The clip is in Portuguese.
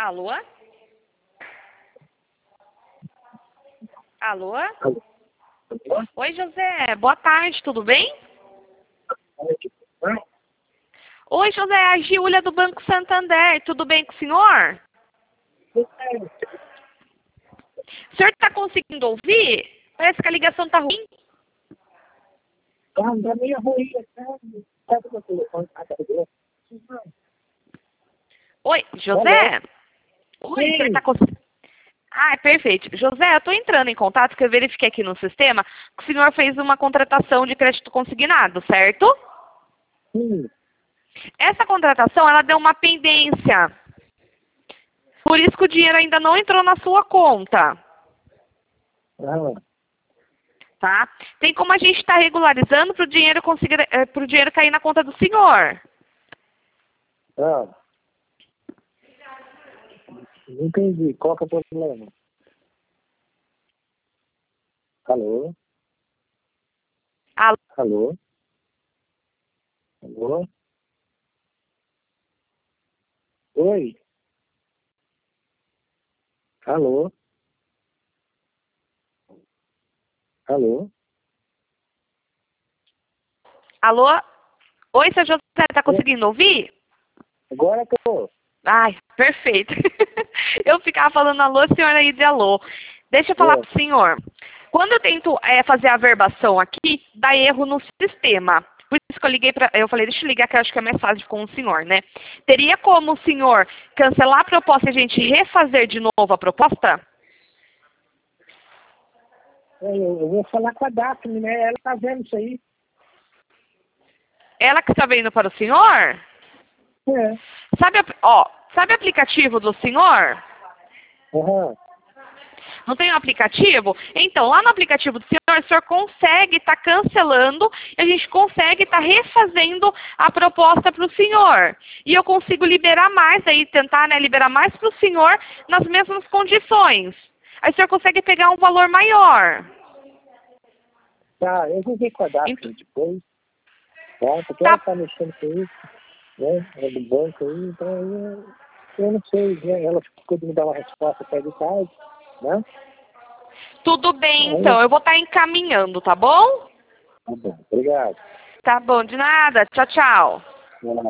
Alô? Alô? Alô? Oi, José. Boa tarde, tudo bem? Oi, José, a Giulia do Banco Santander. Tudo bem com o senhor? O senhor está conseguindo ouvir? Parece que a ligação está ruim. Tá meio ruim, sabe o telefone? Oi, José? Oi, o senhor Sim. está conseguindo... Ah, é perfeito. José, eu estou entrando em contato, porque eu verifiquei aqui no sistema que o senhor fez uma contratação de crédito consignado, certo? Sim. Essa contratação, ela deu uma pendência. Por isso que o dinheiro ainda não entrou na sua conta. Tá? Tem como a gente estar regularizando para o dinheiro pro dinheiro cair na conta do senhor. Não entendi. Qual que é o problema? Alô? Alô? Alô? Alô? Oi? Alô? Alô? Alô? Oi, seu José, está conseguindo ouvir? Agora tô. Ai, perfeito. Eu ficava falando alô, senhor aí de alô. Deixa eu falar para o senhor. Quando eu tento fazer a verbação aqui, dá erro no sistema. Por isso que eu falei, deixa eu ligar que eu acho que é mais fácil com o senhor, né? Teria como o senhor cancelar a proposta e a gente refazer de novo a proposta? Eu vou falar com a Daphne, né? Ela tá vendo isso aí. Ela que está vendo para o senhor? É. Sabe o aplicativo do senhor? Aham. Não tem um aplicativo? Então, lá no aplicativo do senhor, o senhor consegue estar cancelando e a gente consegue estar refazendo a proposta para o senhor. E eu consigo liberar mais, aí tentar liberar mais para o senhor nas mesmas condições. Aí o senhor consegue pegar um valor maior. Tá, eu vou ver com a Daphne depois. Tá? Porque Tá. ela tá mexendo com isso, né? É do banco aí, então eu não sei, né? Ela ficou de me dar uma resposta até de tarde, né? Tudo bem, Aí, então. Eu vou estar encaminhando, tá bom? tá bom, obrigado. Tá bom, de nada. Tchau, tchau.